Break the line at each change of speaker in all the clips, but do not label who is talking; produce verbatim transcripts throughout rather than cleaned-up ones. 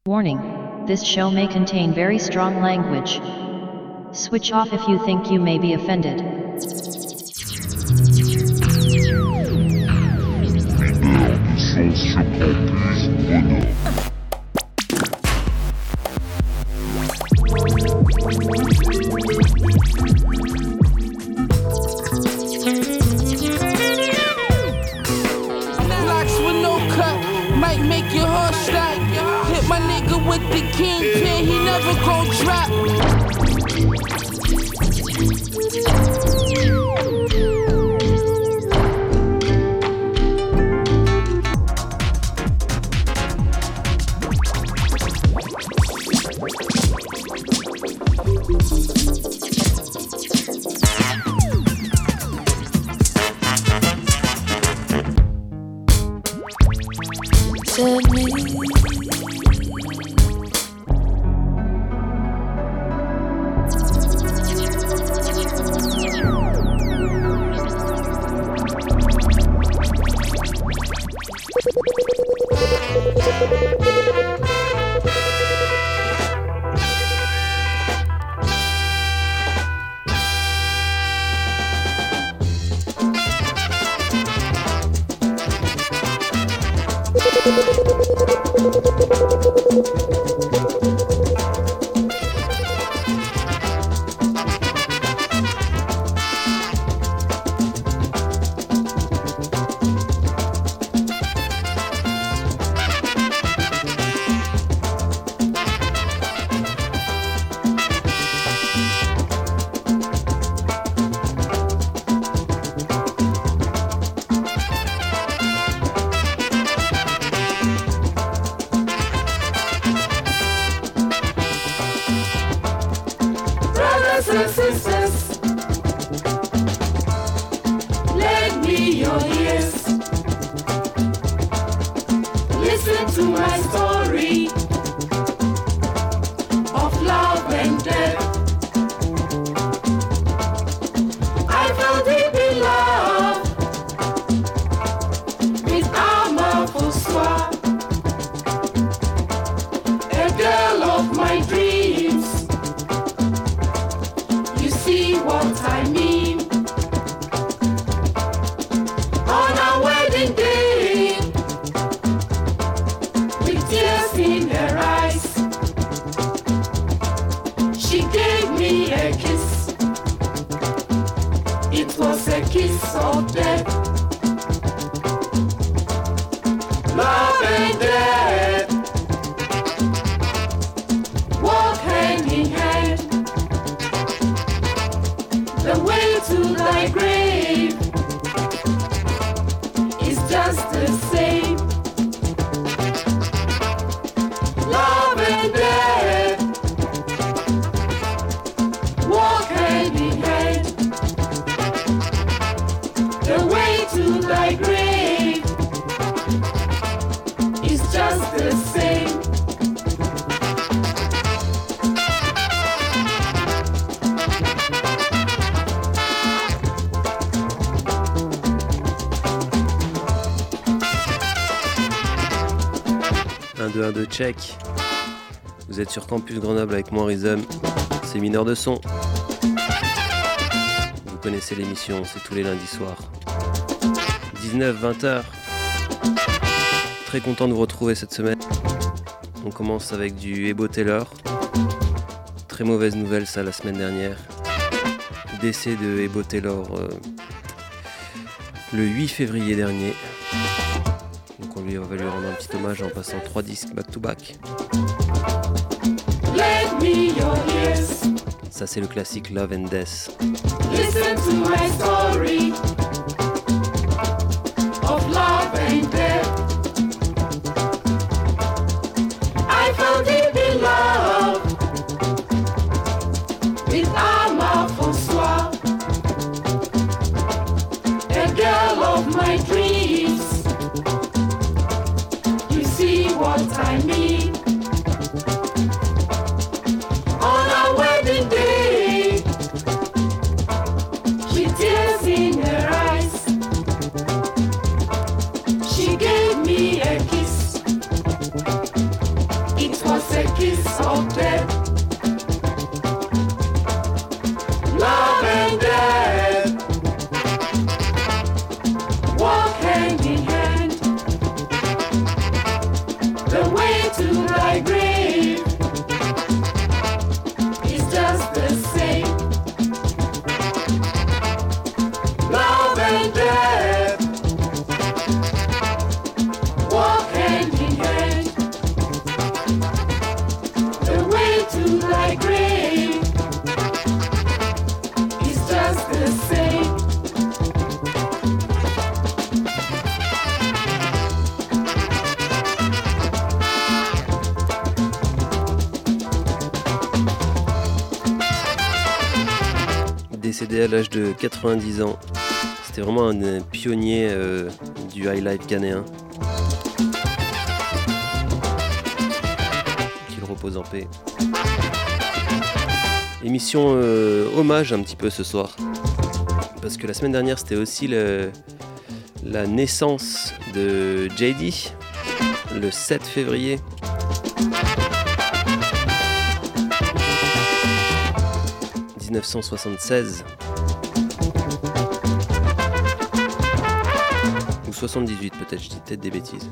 Warning, this show may contain very strong language. Switch off if you think you may be offended.
Locks with no cut might make your heart stop. Hit my nigga with the kingpin, he never gon' drop. Tell me and sisters, lend me your ears. Listen to my story of love and death. I fell deep in love with Ama Foswa, a girl of my dreams. See what I mean? On our wedding day, with tears in her eyes, she gave me a kiss. It was a kiss of death. Love and death walk hand in hand. The way to thy grave is just the same. Love and death walk hand in hand. The way to thy grave is just the same.
un deux un deux check. Vous êtes sur Campus Grenoble avec moi Rhythm, c'est Mineur de son. Vous connaissez l'émission, c'est tous les lundis soirs. dix-neuf vingt heures. Très content de vous retrouver cette semaine. On commence avec du Ebo Taylor. Très mauvaise nouvelle ça la semaine dernière. Décès de Ebo Taylor euh, le huit février dernier. Donc on lui va lui rendre un petit hommage en passant trois disques back to back. Ça c'est le classique Love and Death.
Listen to my story of love and death. I fell deep in love with Ama Foswa, a girl of my dreams. You see what I mean? On our wedding day, with tears in her eyes, she gave me a kiss. It was
a kiss of death. Love and death walk hand in hand. The way to thy grave is just the same. Love and death walk hand in hand. The way to thy grave is just the same.
Décédé à l'âge de quatre-vingt-dix ans, c'était vraiment un, un pionnier euh, du highlife ghanéen. Qu'il repose en paix. Émission euh, hommage un petit peu ce soir, parce que la semaine dernière c'était aussi le, la naissance de J D, le sept février. dix-neuf cent soixante-seize ou soixante-dix-huit peut-être, je dis peut-être des bêtises.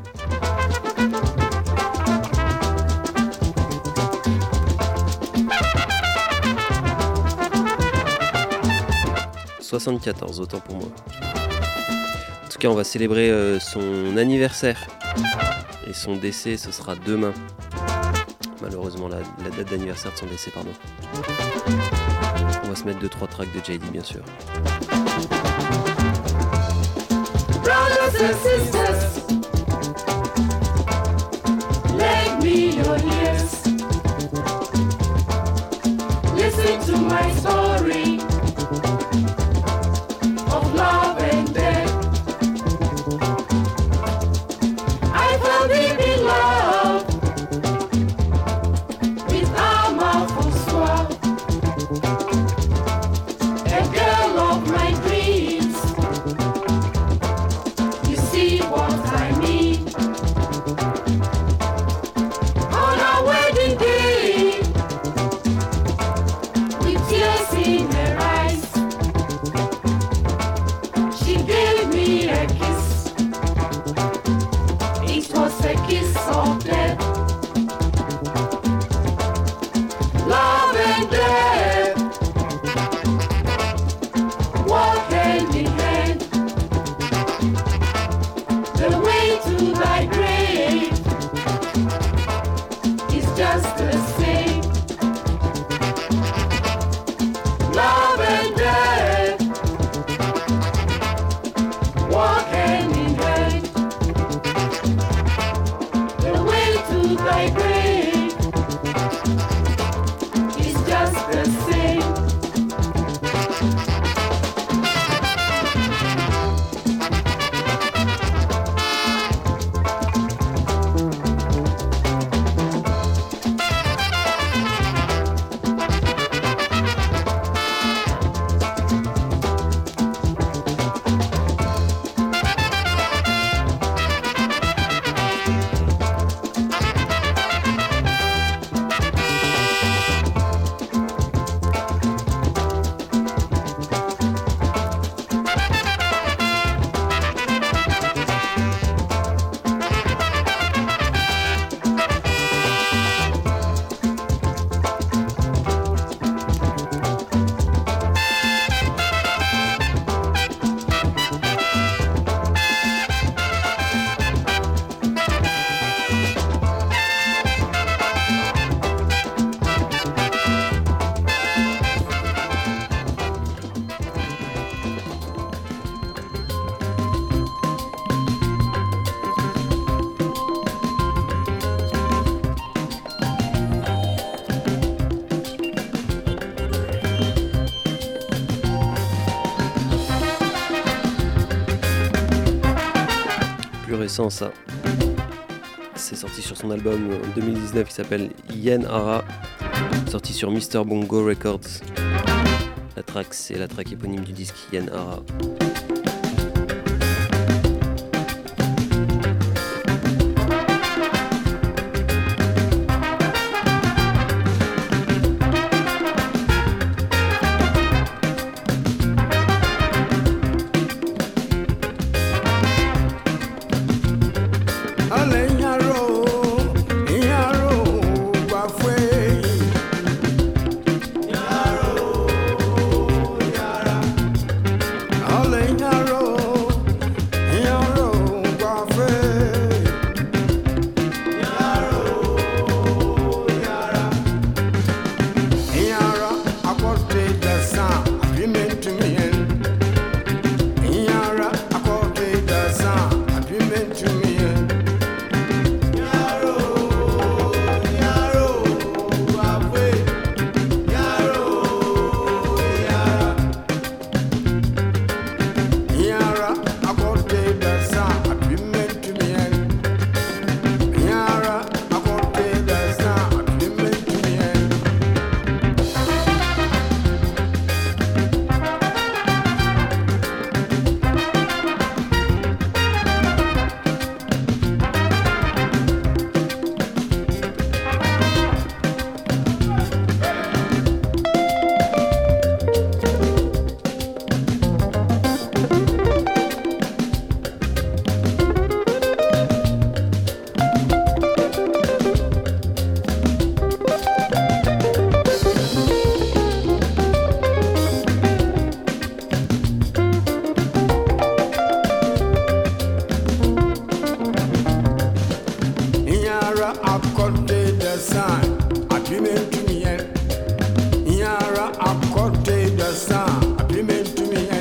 soixante-quatorze, autant pour moi. En tout cas, on va célébrer euh, son anniversaire et son décès, ce sera demain. Malheureusement, la, la date d'anniversaire de son décès, pardon. On va se mettre deux trois tracks de J D, bien sûr.
Brothers and sisters, lend me your ears. Listen to my story of love and death. I fell deep in love with Ama François, a girl of my dreams. You see what I mean? On our wedding day, with tears in her eyes, she gave me a kiss. It was a kiss of death. Love and death walk hand in hand. The way to thy grave is just the same. Love and death walk hand in hand. The way to thy grave is just the same.
Récent ça, c'est sorti sur son album en deux mille dix-neuf qui s'appelle Yen Ara, sorti sur Mister Bongo Records. La track c'est la track éponyme du disque Yen Ara.
Yara accordé de sang, abîmé tout mien. Yara accordé de sang, abîmé tout mien.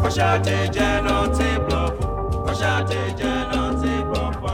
Ọ̀ṣàtì jẹ́ náà ti bọ̀ fún. Ọ̀ṣàtì jẹ́ náà ti bọ̀ fún.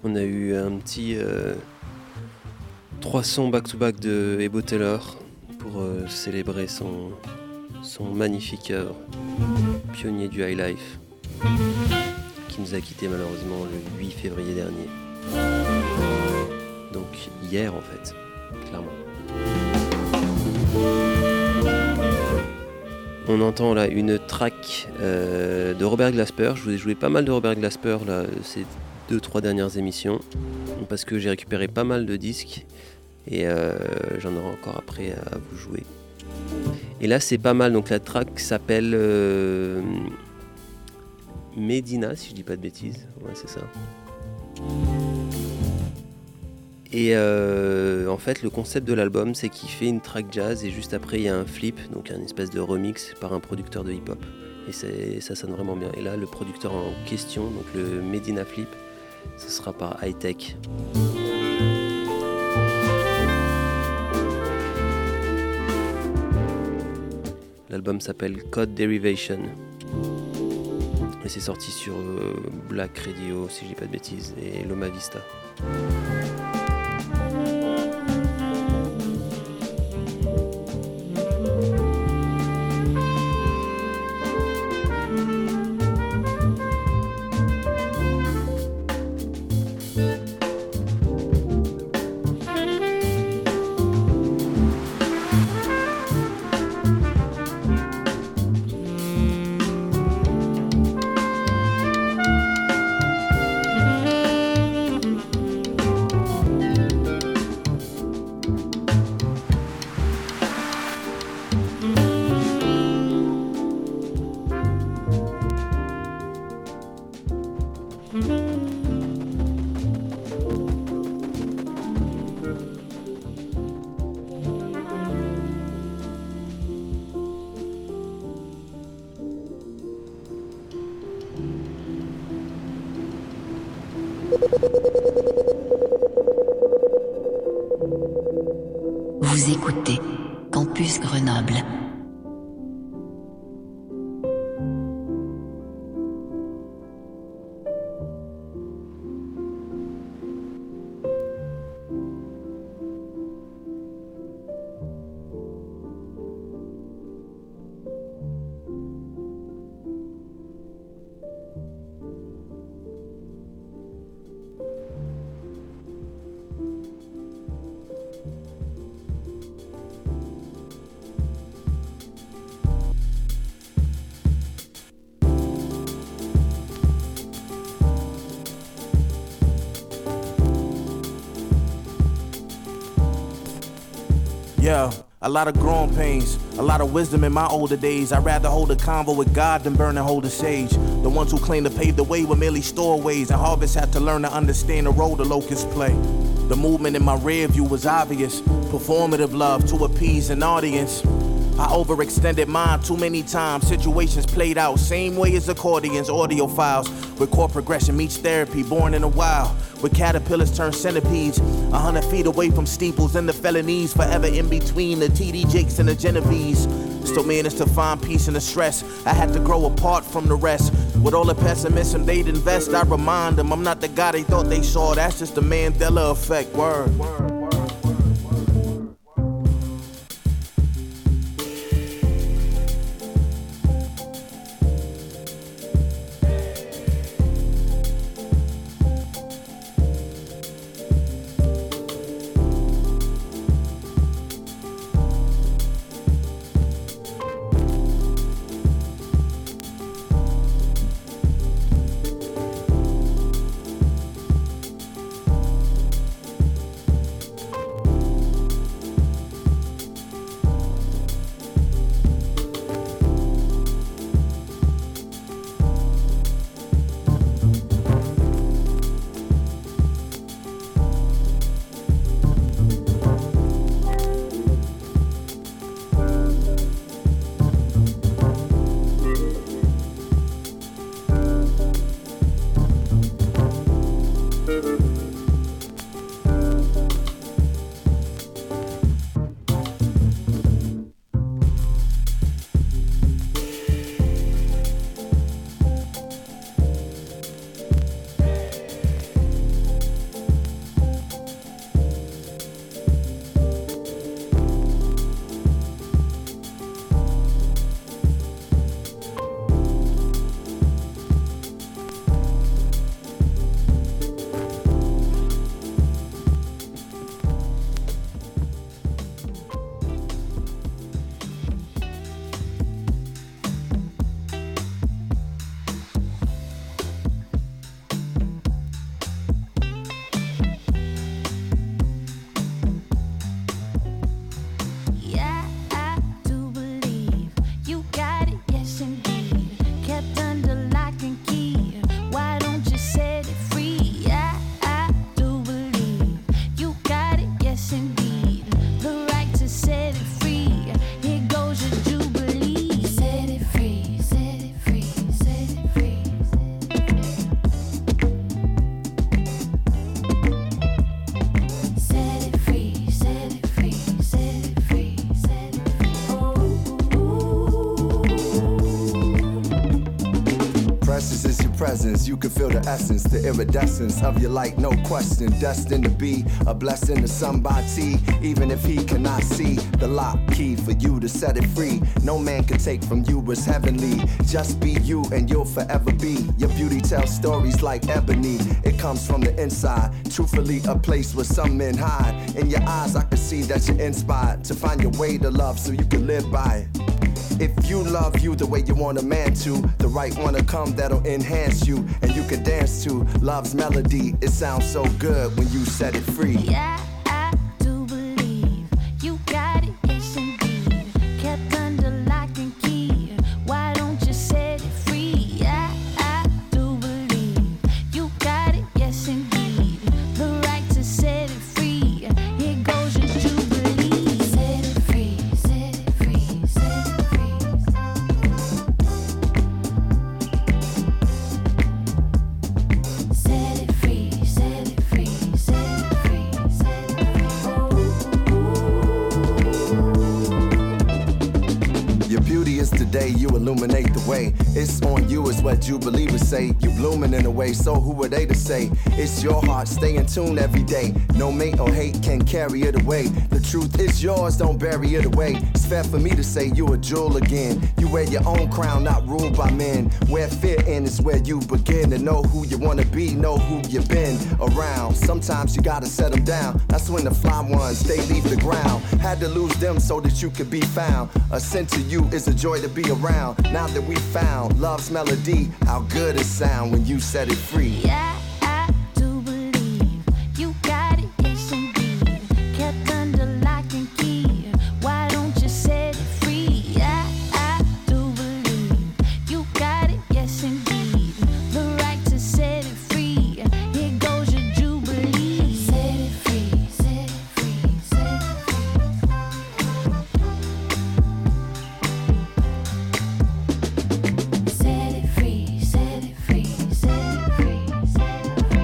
On a eu un petit euh, trois sons back-to-back de Ebo Taylor pour euh, célébrer son, son magnifique œuvre, pionnier du high life, qui nous a quitté malheureusement le huit février dernier. Donc hier en fait, clairement. On entend là une track euh, de Robert Glasper. Je vous ai joué pas mal de Robert Glasper là, ces deux trois dernières émissions, parce que j'ai récupéré pas mal de disques et euh, j'en aurai encore après à vous jouer. Et là c'est pas mal, donc la track s'appelle euh, Medina, si je dis pas de bêtises. Ouais, c'est ça. Et euh, en fait le concept de l'album c'est qu'il fait une track jazz et juste après il y a un flip, donc un espèce de remix par un producteur de hip-hop. Et c'est, ça sonne vraiment bien. Et là le producteur en question, donc le Medina Flip, ce sera par High Tech. L'album s'appelle Code Derivation. Et c'est sorti sur euh, Black Radio, si je dis pas de bêtises, et Loma Vista.
Vous écoutez Campus Grenoble.
Yeah, a lot of growing pains, a lot of wisdom in my older days. I'd rather hold a convo with God than burn and hold a sage. The ones who claim to pave the way were merely stowaways, and harvests had to learn to understand the role the locusts play. The movement in my rear view was obvious, performative love to appease an audience. I overextended mine too many times. Situations played out same way as accordions, audio files. Where chord progression meets therapy, born in the wild. Where caterpillars turn centipedes. A hundred feet away from steeples and the felonies. Forever in between the T D Jakes and the Genovese. Still managed to find peace in the stress. I had to grow apart from the rest. With all the pessimism they'd invest, I remind them I'm not the guy they thought they saw. That's just the Mandela effect. Word. Word.
presence. You can feel the essence, the iridescence of your light, no question. Destined to be a blessing to somebody, even if he cannot see the lock key for you to set it free. No man can take from you what's heavenly. Just be you and you'll forever be. Your beauty tells stories like ebony. It comes from the inside. Truthfully, a place where some men hide. In your eyes, I can see that you're inspired to find your way to love so you can live by it. If you love you the way you want a man to, the right one to come that'll enhance you, and you can dance to love's melody. It sounds so good when you set it free.
Yeah, I do believe you got it, yes indeed. Kept under lock and key. Why don't you set it free? Yeah, I do believe you got it, yes indeed. The right to set it free. Here goes your jubilee. Set it free, set it free, set it free. Set it free, set it free, set it free, set it free.
Your beauty is today, you illuminate the way. It's on you is what Jubilee would say. You blooming in a way, so who are they to say? It's your heart, stay in tune every day. No mate or hate can carry it away. The truth is yours, don't bury it away. It's fair for me to say you a jewel again. You wear your own crown, not ruled by men. Where fear ends is where you begin. To know who you wanna be, know who you've been around. Sometimes you gotta set them down. That's when the fly ones, they leave the ground. Had to lose them so that you could be found. A scent to you is a joy to be around. Now that we found love's melody, how good it sound when you set it free.
Yeah, I do believe you got it, yes indeed. Kept under lock and key. Why don't you set it free? Yeah, I do believe you got it, yes indeed. The right to set it free. Here goes your jubilee. Set it free, set it free, set it free. Set it free, set it free, set it free, set it free.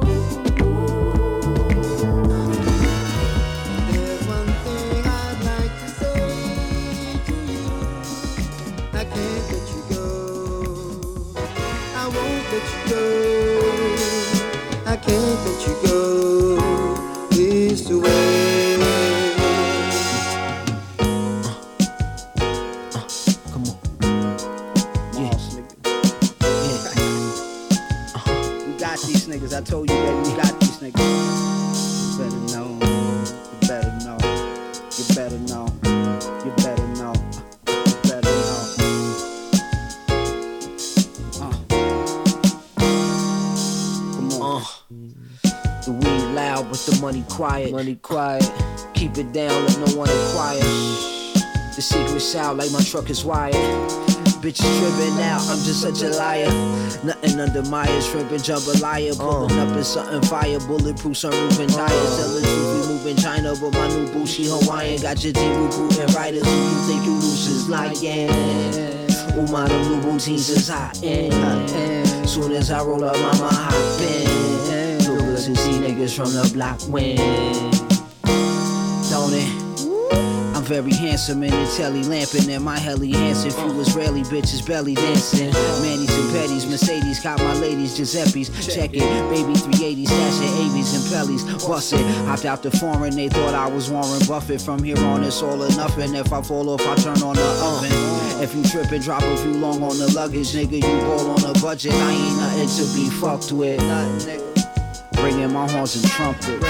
There's one thing I'd like to say to you. I can't let you go. I won't let you go. I can't let you go. It's the way.
Come on. Yeah.
We got these niggas. I told you, baby, we got these niggas. You better know. You better know. You better know. You better know. You better know. Uh. Come on.
Uh, the weed loud, but the money quiet.
Money quiet.
Keep it down, let no one inquire. The secret's out like my truck is wired. Bitches tripping out, I'm just such a liar. Nothing under my tripping, jambalaya. Pulling up in something fire, bulletproof, sunroof and tires. Tell the truth, we move in China, but my new boo, she Hawaiian. Got your team recruiting writers, who you think you lose is lying. Ooh, my them new routines is hot in. Soon as I roll up, mama hop in. Hookers and see niggas from the block win. Don't it? I'm very handsome in the telly lamping and my heli Hansen. Few Israeli bitches belly dancing. Manny's and Petties, Mercedes, got my ladies Giuseppe's. Check it, baby three eighty, stashing A Bs and Pellies. Bust it, hopped out the foreign, they thought I was Warren Buffett. From here on, it's all or nothing. If I fall off, I turn on the oven. If you trippin', drop a few long on the luggage, nigga. You ball on a budget, I ain't nothing to be fucked with. Bringing my horns and trumpets. Uh,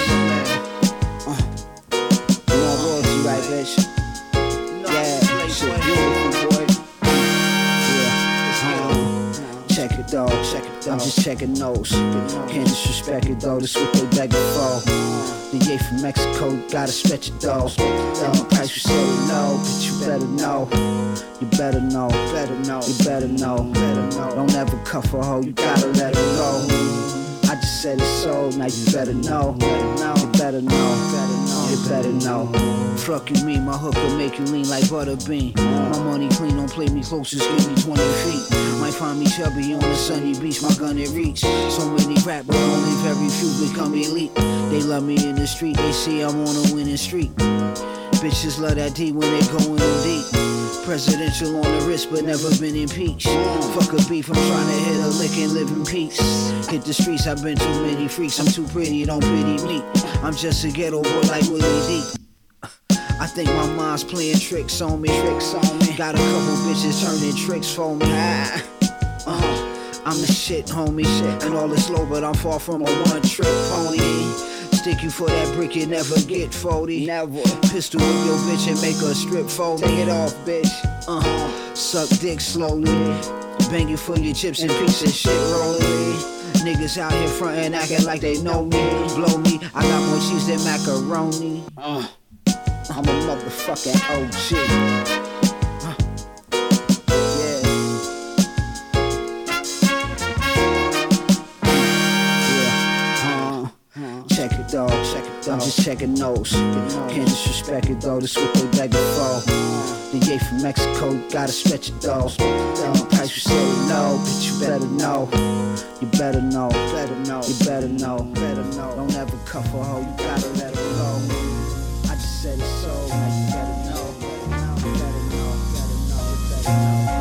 you want royalty, right, bitch? Yeah, shit beautiful, boy. Yeah, uh, check it, dog. Check it, dog. I'm just checking those. Can't disrespect it, though. That's what they begging for. The yay from Mexico, gotta stretch it, though. And the price you say no, but you better know. You better know, better know, you better know, better know. Don't ever cuff a hoe, you gotta let her go. I just said it so, now you better know, you better know, you better know. Fuck you mean, my hook will make you lean like butterbean. My money clean, don't play me close, just give me twenty feet. Might find me chubby on a sunny beach, my gun it reach. So many rap, but only very few become elite. They love me in the street, they see I'm on a winning streak. Bitches love that D when they going in deep. Presidential on the wrist, but never been impeached. Fuck a beef, I'm trying to hit a lick and live in peace. Hit the streets, I've been too many freaks. I'm too pretty, don't pity me. I'm just a ghetto boy like Willie D. I think my mom's playing tricks on me, tricks on me. Got a couple bitches turning tricks for me. Uh, I'm the shit, homie, shit. And all is low, but I'm far from a one-trick pony. Stick you for that brick, you never get forty. Never. Pistol with your bitch and make her strip fold. Take it off, bitch. Uh, suck dick slowly. Bang you for your chips and piece of shit rolling. Niggas out here frontin' acting like they know me. Blow me, I got more cheese than macaroni. Uh. I'm a motherfucking O G. Uh, yeah. Yeah. Uh, check it, dog. Check it, dog. I'm just checking nose. Can't disrespect it, though. That's what they begging for. The yay from Mexico, gotta stretch it, though. And the price you say no, bitch, you better know. You better know. Better know. You better know. Better know. Don't ever cuff a hoe. You gotta let her go. I just said it so, now you better know, better know, better know, better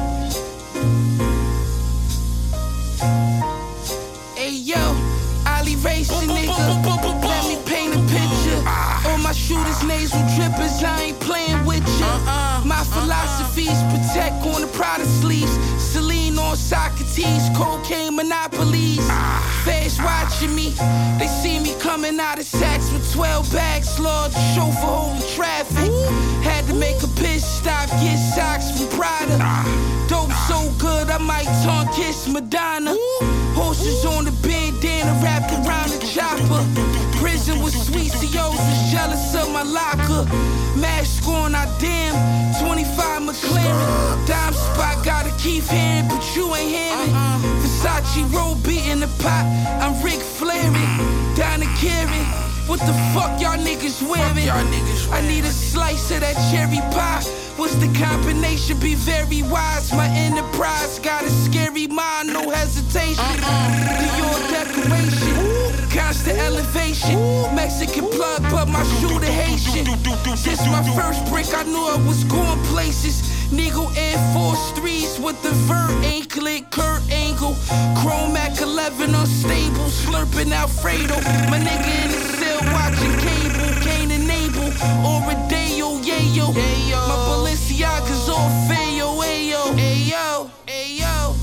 know, better know.
Hey yo, Ali racing nigga, let me paint a picture. All my shooters nasal drippers, I ain't playing with ya. My philosophy's protect on the Prada sleeves, Celine on Socrates, cocaine monopolies. Feds watching me, they see me coming out of Saks with twelve bags, Lord, the chauffeur holding traffic. Had to make a piss stop, get socks from Prada. Dope so good, I might tongue kiss Madonna. Horses on the bandana wrapped around the chopper. Prison was sweet, C Os was jealous of my locker. Mask on, I damn, twenty-five McLaren. Dime spot, got a Keith hearing, but you ain't hearing. Versace roll beating the pot, I'm Rick Flairing. Donna Karen, what the fuck y'all niggas wearing? I need a slice of that cherry pie. What's the combination? Be very wise. My enterprise got a scary mind, no hesitation. Dior decoration, constant elevation. Mexican plug, but my shooter Haitian. Since my first brick, I knew I was going places. Nigga Air Force threes with the vert anklet, Kurt Angle. Chrome Mac eleven unstable, slurping Alfredo. My nigga in the cell watching cable, can't enable. Or a Deo, yayo. My Balenciaga's all fayo, ayo. Ayo, ayo.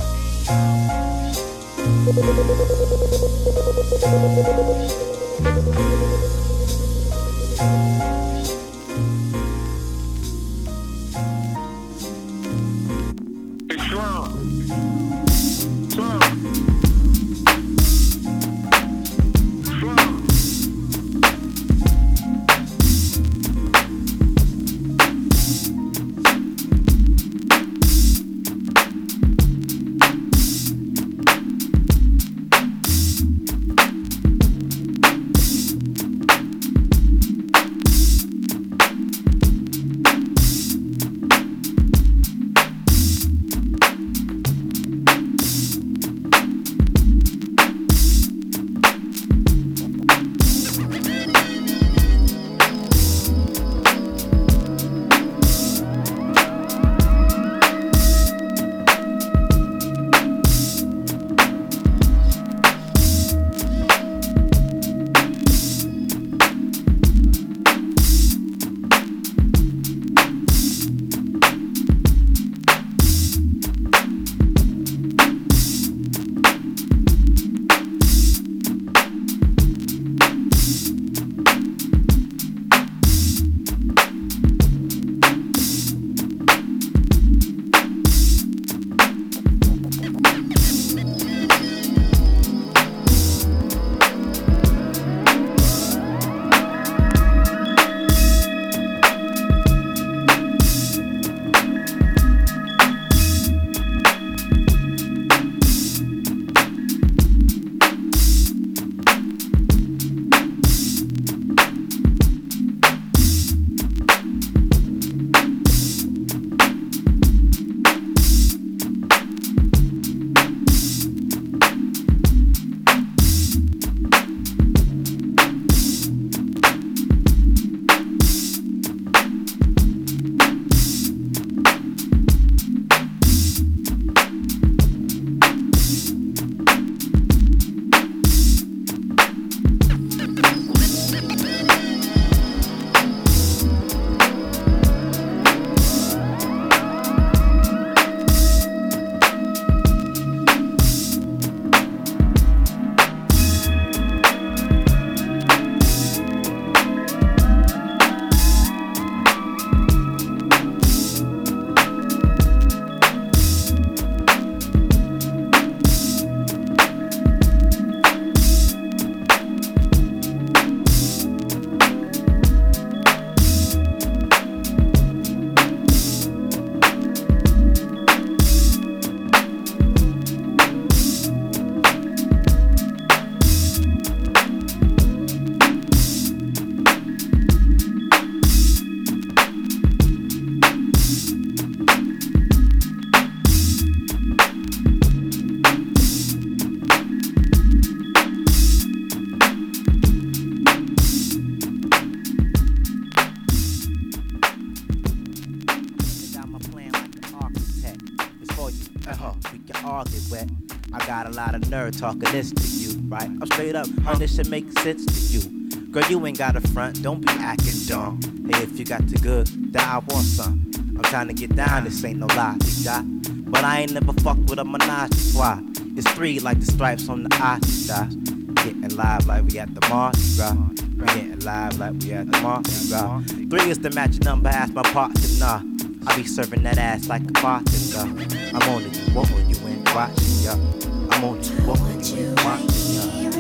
lot of nerd talking this to you, right? I'm straight up, huh? This should make sense to you. Girl, you ain't got a front, don't be acting dumb. Hey, if you got the good, then I want some. I'm trying to get down, this ain't no lie, you got. But I ain't never fucked with a menage a trois. It's three like the stripes on the eye, getting live like we at the Mardi Gras. We getting live like we at the Mardi Gras. Three is the magic number, ask my partner. I be serving that ass like a bartender. I'm on it, you want you ain't watching, ya. I'm on it, you want you ain't watching, ya.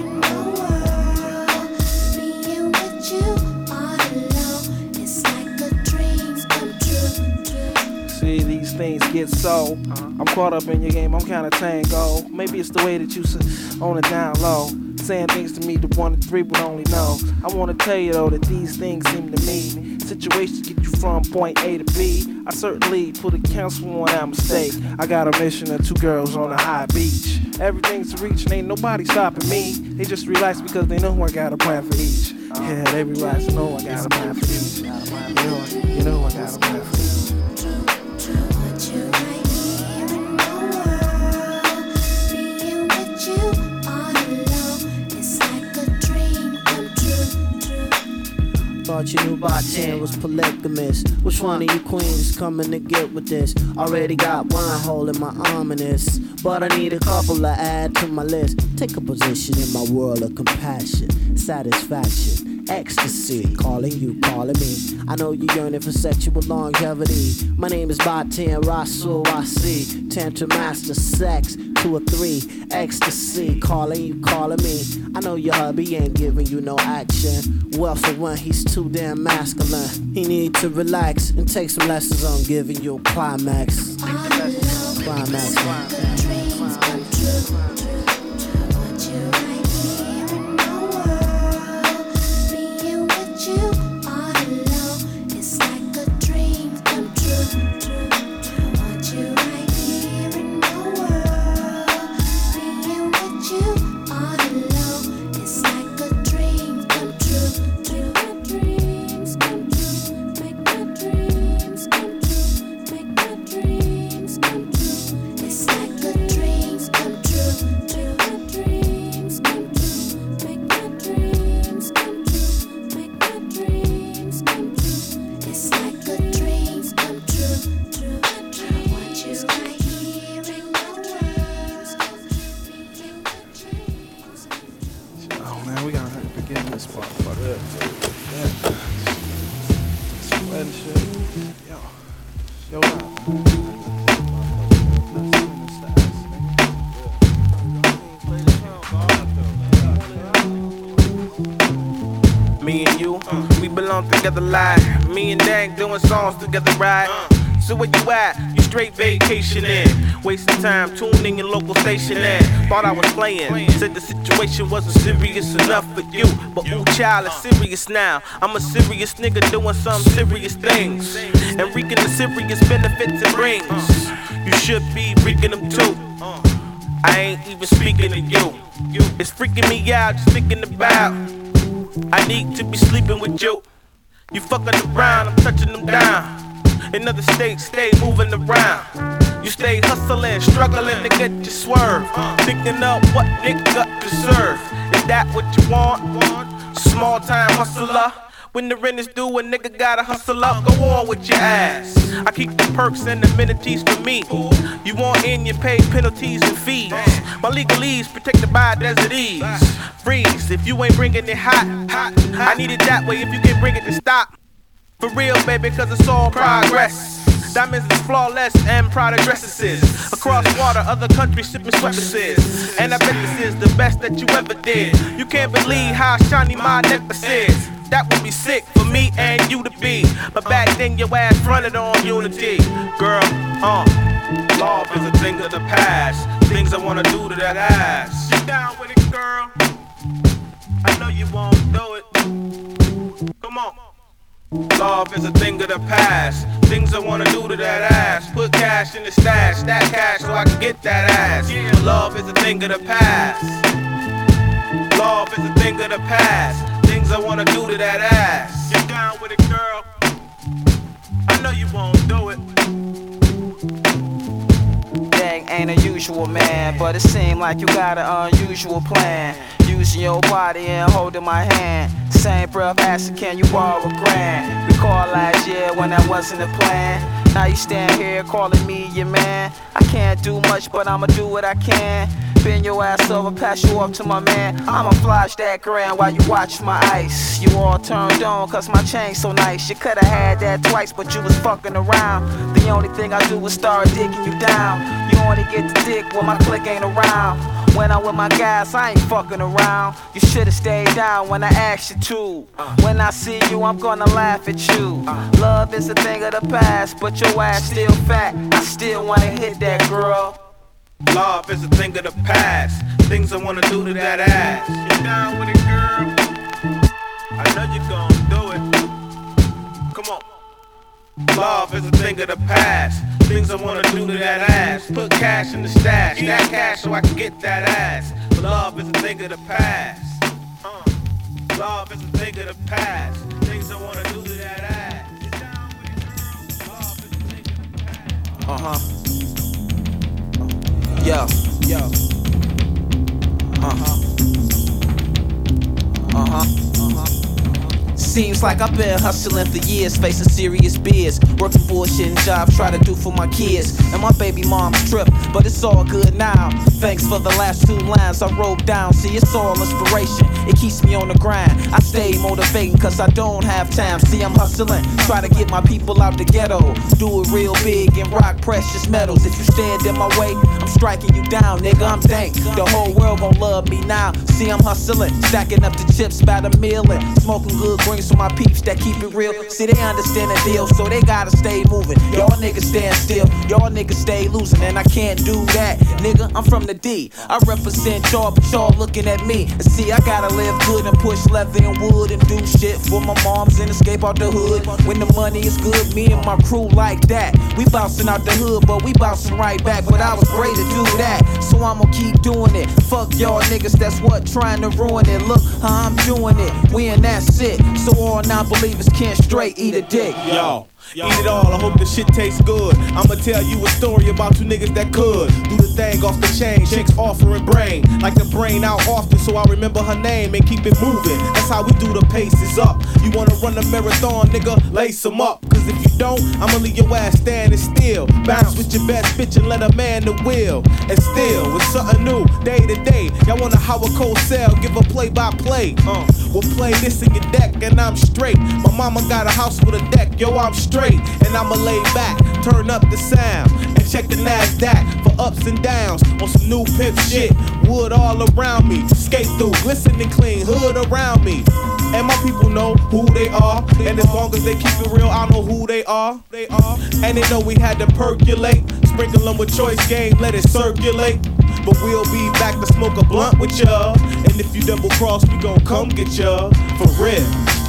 Being with you all alone, it's like a dream come true.
See, these things get so. I'm caught up in your game, I'm kinda tango. Maybe it's the way that you sit on it down low. Saying things to me that one and three would only know. I wanna tell you though that these things seem to me. Situations get you from point A to B. I certainly put a counsel on that mistake. I got a mission of two girls on a high beach. Everything's to reach and ain't nobody stopping me. They just relax because they know I got a plan for each. Yeah, they relax and know I got a plan for each. You know, you know I got a plan for each.
Thought you knew bartend was polygamous. Which one of you queens coming to get with this? Already got one hole in my arm in this, but I need a couple to add to my list. Take a position in my world of compassion, satisfaction, ecstasy. Calling you, calling me. I know you yearning for sexual longevity. My name is Bartend Rasul Wasi. Tantra master, sex, two or three, ecstasy. Calling you, calling me. I know your hubby ain't giving you no action. Well, for one, he's too damn masculine. He need to relax and take some lessons on giving you a climax. Climax, climax.
Together live, me and Dang doing songs together, right? So where you at? You straight vacationing, wasting time tuning your local station in. Thought I was playing, said the situation wasn't serious enough for you, but ooh child, it's serious now. I'm a serious nigga doing some serious things and reaping the serious benefits it brings. You should be reaping them too. I ain't even speaking to you. It's freaking me out just thinking about. I need to be sleeping with you. You fucking around, I'm touching them down. In other states, stay moving around. You stay hustling, struggling to get your swerve. Thinking of what nigga deserve. Is that what you want? Small time hustler. When the rent is due, a nigga gotta hustle up. Go on with your ass. I keep the perks and amenities for me. You want in, you pay penalties and fees. My legalese protected by desert ease. Freeze, if you ain't bringing it hot, hot. I need it that way if you can bring it to stop. For real, baby, cause it's all progress. Diamonds is flawless and product dresses. Across water, other countries sipping sweatnesses. And I bet this is the best that you ever did. You can't believe how shiny my necklace is. That would be sick for me and you to be. But back then your ass fronted on unity. Girl, uh, love is a thing of the past. Things I wanna do to that ass. You down with it, girl? I know you won't do it. Come on. Love is a thing of the past. Things I wanna do to that ass. Put cash in the stash, stack cash so I can get that ass. Yeah. Love is a thing of the past. Love is a thing of the past. Things I wanna do to that ass. Get down with it, girl. I know you won't do it.
Dang
ain't a usual man, but it seemed like you got an unusual plan. Using your body and holding my hand. Same breath asking, can you borrow a grand? Recall last year when that wasn't a plan. Now you stand here calling me your man. I can't do much, but I'ma do what I can. Bend your ass over, pass you off to my man. I'ma flash that grand while you watch my ice. You all turned on cause my chain's so nice. You coulda had that twice, but you was fucking around. The only thing I do is start digging you down. You only get the dick when my click ain't around. When I'm with my guys, I ain't fucking around. You should've stayed down when I asked you to. When I see you, I'm gonna laugh at you. Love is a thing of the past, but your ass still fat. I still wanna hit that girl.
Love is a thing of the past. Things I wanna do to that ass. You down with it, girl? I know you gon' do it. Come on. Love is a thing of the past. Things I wanna do to that ass. Put cash in the stash. Stack cash so I can get that ass. Love is a thing of the past. Uh. Love is a thing of the past. Things I wanna do to that ass. You down with it, girl? Love is a thing of the past.
Uh huh. Yo, yo. Uh-huh. Uh-huh. Uh-huh. Seems like I've been hustling for years, facing serious beers, working bullshit jobs, try to do for my kids and my baby mom's trip, but it's all good now. Thanks for the last two lines I wrote down. See, it's all inspiration. It keeps me on the grind. I stay motivating cause I don't have time. See, I'm hustling, try to get my people out the ghetto. Do it real big and rock precious metals. If you stand in my way, I'm striking you down, nigga, I'm dank. The whole world gon' love me now. See, I'm hustling, stacking up the chips by the million, smoking good green so my peeps that keep it real. See, they understand the deal, so they gotta stay moving. Y'all niggas stand still, y'all niggas stay losing, and I can't do that, nigga, I'm from the D. I represent y'all, but y'all looking at me. And see, I gotta live good and push leather and wood and do shit for my moms and escape out the hood. When the money is good, me and my crew like that. We bouncing out the hood, but we bouncing right back. But I was great to do that, so I'ma keep doing it. Fuck y'all niggas, that's what trying to ruin it. Look how I'm doing it, we and that's it. So all non-believers can't straight eat a dick.
Yo. Eat it all, I hope the shit tastes good. I'ma tell you a story about two niggas that could do the thing off the chain, chicks offering brain. Like the brain out often so I remember her name and keep it moving. That's how we do the paces up. You wanna run a marathon, nigga, lace them up. Cause if you don't, I'ma leave your ass standing still. Bounce with your best bitch and let a man the wheel. And still, it's something new, day to day. Y'all wanna how a cold cell, give a play by play. Uh, we'll play this in your deck and I'm straight. My mama got a house with a deck, yo, I'm straight. And I'ma lay back, turn up the sound, and check the NASDAQ for ups and downs on some new pimp shit. Wood all around me, skate through, glistening clean, hood around me. And my people know who they are, and as long as they keep it real, I know who they are. They are, and they know we had to percolate, sprinkle them with choice game, let it circulate. But we'll be back to smoke a blunt with ya, and if you double cross, we gon' come get ya for real.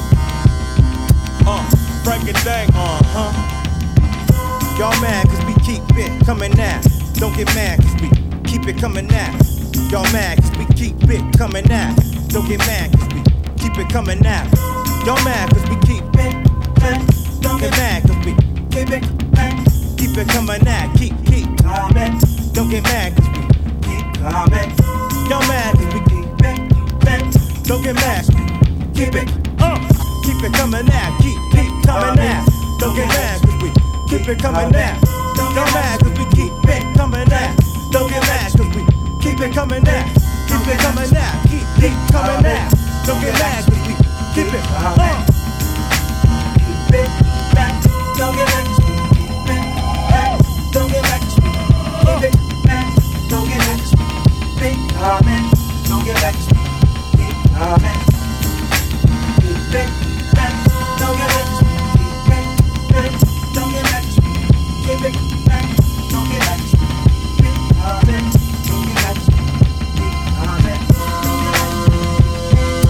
Uh. Break it down, uh-huh. Y'all mad cause we keep it coming out. Don't get mad cause we keep it coming out. Y'all mad cause we keep it coming out. Don't get mad cause we keep it coming out. Y'all mad cause we keep it. Don't get mad cause we keep it. Keep it coming out. Keep, keep coming. Don't get mad cause we keep coming. Y'all mad cause we keep it. Don't get mad cause we keep it. Uh, keep it coming out. Keep coming out, don't get mad cause we keep it coming out. Don't get mad cause we keep it coming out. Don't get mad cause we keep it coming out. Keep it coming out, keep, keep coming out. Don't get mad cause we keep it uh. Keep it back, don't get mad cause we keep it back. Don't get mad cause we keep it back. Don't get mad cause we keep it coming. Don't get mad cause we keep coming. Keep it back, don't get mad cause we don't get back to me, keep it back. Don't get back to me, keep it coming. Don't get back to me, keep coming.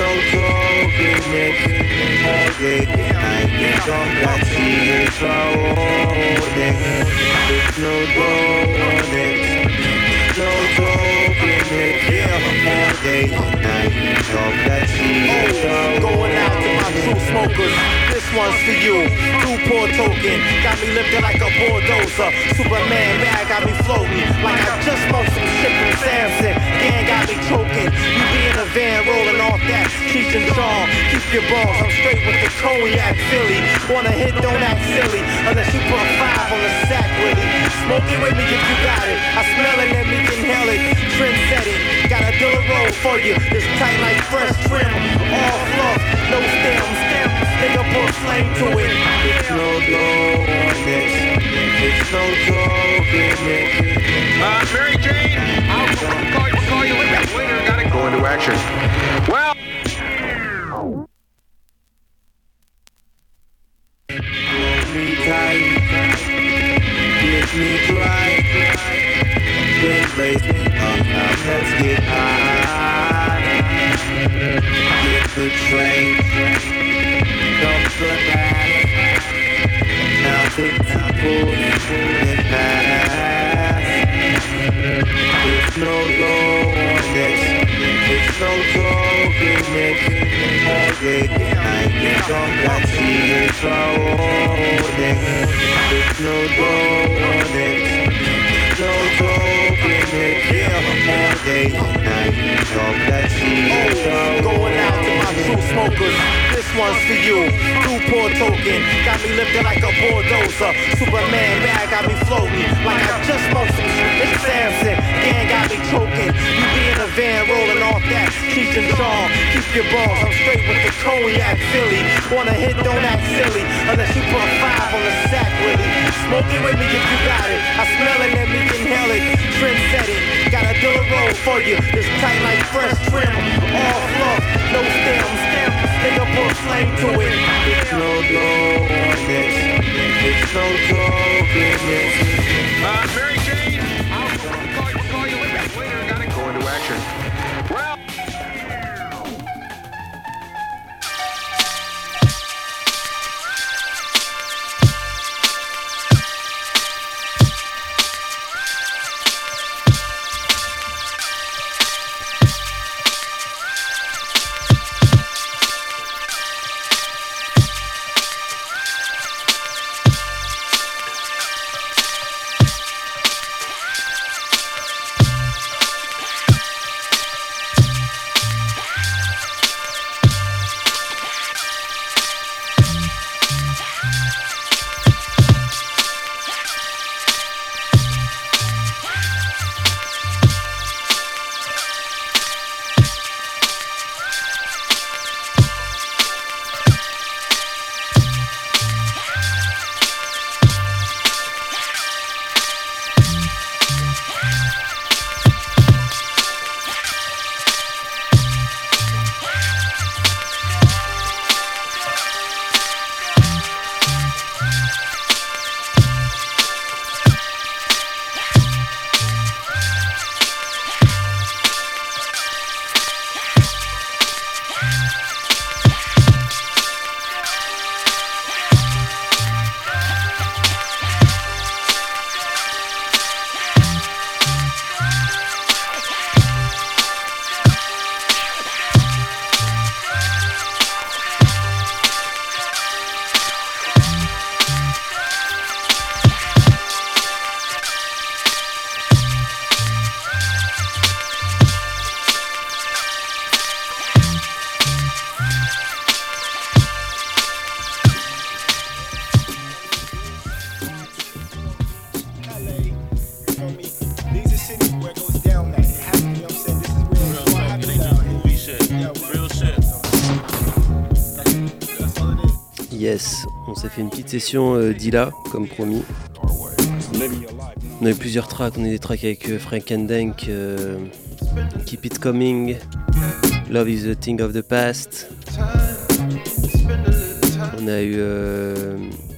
talking next. All day, night, it's on that sea, it's all next. There's no door next. No talking next. Yeah, all day, night, it's on that sea, it's all
Going out to my true smokers, this one's for you. Newport token, got me lifted like a bulldozer. Superman bag got me floating like I just smoked some shit from Samson. Gang got me choking. You be in a van rolling off that Cheech and Chong. Keep your balls, I'm straight with the cognac Philly. Wanna hit, don't act silly, unless you put five on the sack, Willie. Smoke it with me if you got it. I smell it, let me inhale it. Trend set it, got a Dilla roll for you. It's tight like fresh trim, all fluff, no stems. Nigga put flame to it.
It's no door next. It's no talking next.
Uh, Mary Jane, I'll call you, call you later. Gotta go into action. Well.
Hold me tight, get me dry. Then blaze me up, now let's get high. Get the train, don't look back. Now take the pull and pass. There's no door next. It's no talking next. All day, night, it's on that sea, it's all next. There's no door next. No talking next. Yeah, all day, night, it's on that sea, it's all
Going out to my true smokers, this one's for you. Newport token, got me lifted like a bulldozer. Superman bag got me floating like I just smoked some shit. It's Samson, gang got me choking. You be in a van rolling off that Cheech and Chong. Keep your balls, I'm straight with the cognac Philly. Wanna hit, don't act silly, unless you put five on the sack, Willie. Smoke it with me if you got it. I smell it, let me inhale it. Trend set it, got a Dilla roll for you. It's tight like fresh trim, all fluff, no stems. Nigga put flame to it.
It's no door next. It's no talking next.
Uh, Mary Jane, I'll call you, call you later. Gotta go into action. Well.
Yes, on s'est fait une petite session euh, d'Ila, comme promis. On a eu plusieurs tracks, on a eu des tracks avec euh, Frank and Dank, euh, Keep It Coming, Love is a Thing of the Past. On a eu euh,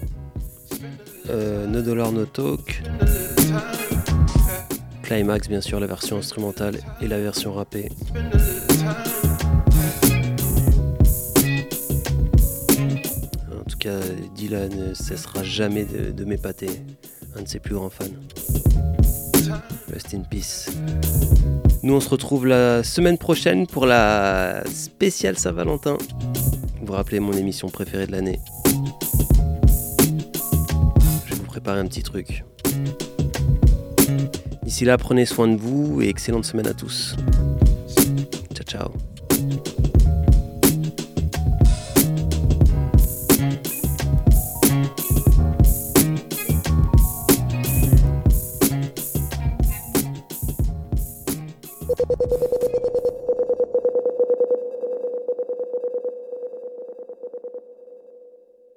euh, No Dollar No Talk, Climax bien sûr, la version instrumentale et la version rappée. cas, Dylan ne cessera jamais de, de m'épater. Un de ses plus grands fans. Rest in peace. Nous, on se retrouve la semaine prochaine pour la spéciale Saint-Valentin. Vous vous rappelez mon émission préférée de l'année. Je vais vous préparer un petit truc. D'ici là, prenez soin de vous et excellente semaine à tous. Ciao, ciao.